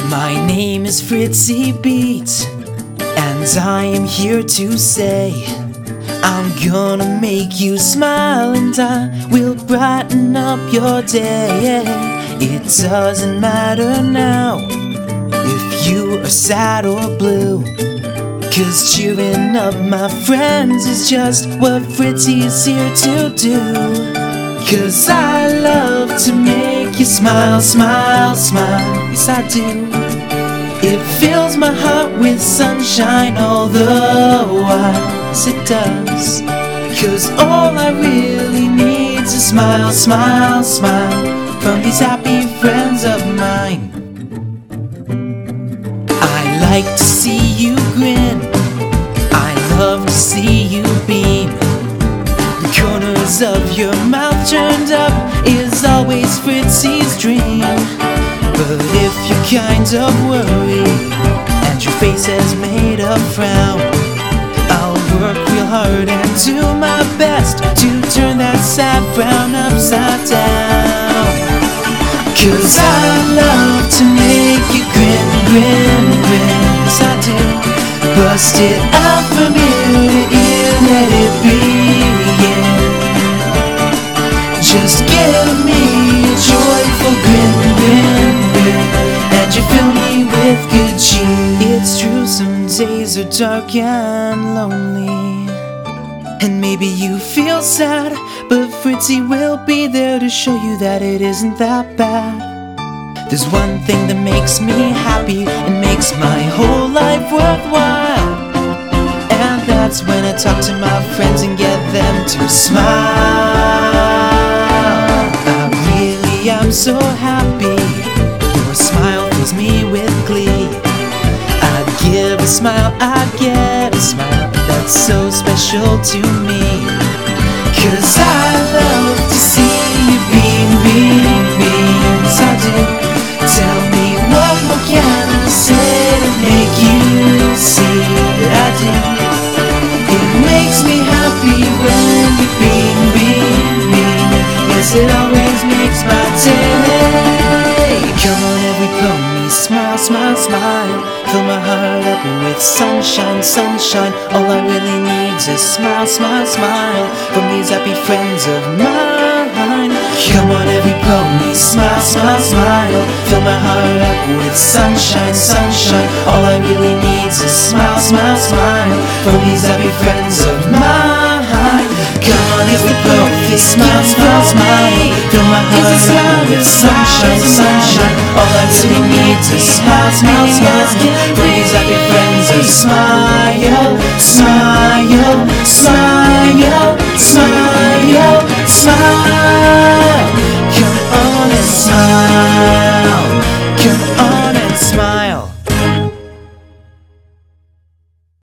My name is Fritzy Beats, and I am here to say I'm gonna make you smile, and I will brighten up your day. It doesn't matter now if you are sad or blue, 'cause cheering up my friends is just what Fritzy is here to do. 'Cause I love to make you smile, smile, smile. Yes, I do. It fills my heart with sunshine all the while. Yes, it does. 'Cause all I really need is a smile, smile, smile from these happy friends of mine. I like to see you grin, I love to see you beam. The corners of your mouth turned up is always Fritzy's dream. But if you're kind of worried and your face has made a frown, I'll work real hard and do my best to turn that sad frown upside down. 'Cause I love to make you grin, grin, grin. Yes, I do. Bust it out from ear to ear, let it begin. Just give me a joyful grin, grin, grin, and you fill me with good cheer. It's true, some days are dark and lonely, and maybe you feel sad, but Fritzy will be there to show you that it isn't that bad. There's one thing that makes me happy and makes my whole life worthwhile, and that's when I talk to my friends and get them to smile. I really am so happy. Your smile fills me with glee. I give a smile, I get a smile that's so special to me. 'Cause I love to see you beam, beam, beam. Yes, I do. Tell me what more can I say to make you see that I do. It makes me happy when you beam, beam, beam. Yes, it always makes my day. Come on, every pony, smile, smile, smile. Fill my heart up with sunshine, sunshine. All I really need is smile, smile, smile from these happy friends of mine. Come on, every pony, smile, smile, smile. Fill my heart up with sunshine, sunshine. All I really need is smile, smile, smile from these happy friends of mine. Come on, every pony, smile, smile, smile. Fill my heart up with sunshine, sunshine. All I really need is smile, smile, smile from these happy friends of smile, smile, smile, smile, smile. Come on and smile.